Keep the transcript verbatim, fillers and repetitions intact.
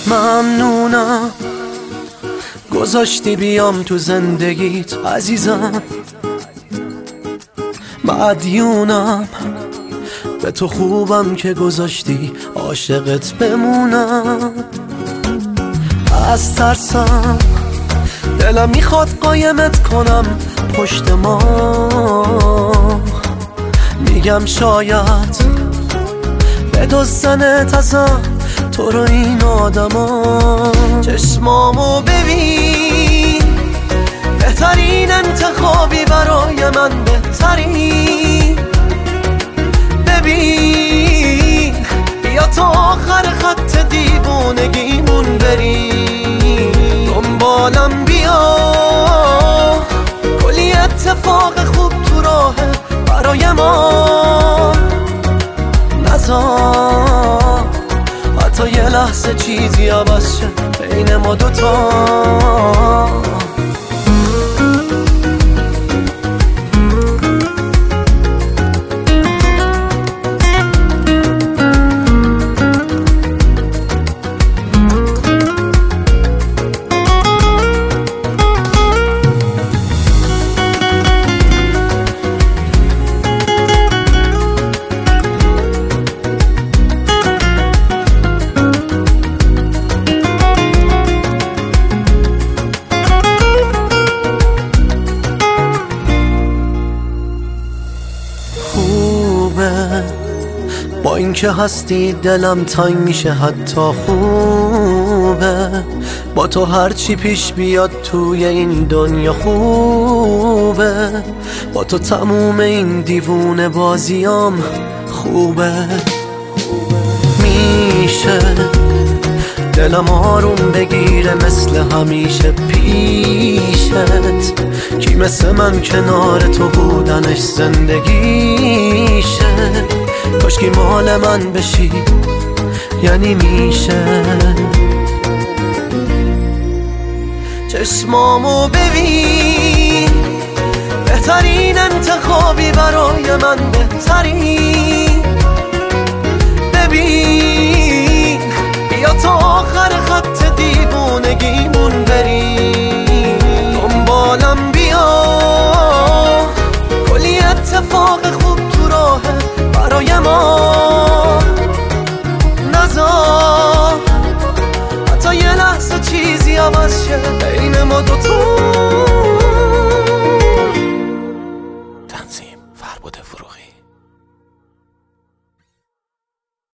ممنونم گذاشتی بیام تو زندگیت عزیزم، مدیونم به تو خوبم که گذاشتی عاشقت بمونم. از ترسم دلم میخواد قایمت کنم پشت ما، میگم شاید بدزدنت ازم تو رو این آدما. چشمامو ببین، بهترین انتخابی برای من، بهترین. ببین بیا تا آخر خط دیوونگیمون بریم، دنبالم بیا، کلی اتفاق خوب تو راهه برای ما. نذار حتی یه لحظه چیزی عوض شه بین ما دوتا. با اینکه هستی دلم تنگ میشه حتی خوبه، با تو هرچی پیش بیاد توی این دنیا خوبه، با تو تموم این دیوونه بازیام خوبه. میشه دلم آروم بگیره مثل همیشه پیشت، کی مثل من کنار تو بودنش زندگیشه. کاشکی مال من بشی یعنی میشه. چشمامو ببین، بهترین انتخابی برای من، بهترین. ببین بیا تا آخر خط دیوونگیمون بریم، دنبالم بیا، کلی اتفاق خوب تو راهه برای ما. نذار حتی یه لحظه چیزی عوض شه بین ما دوتا. تنظیم فربد فروغی.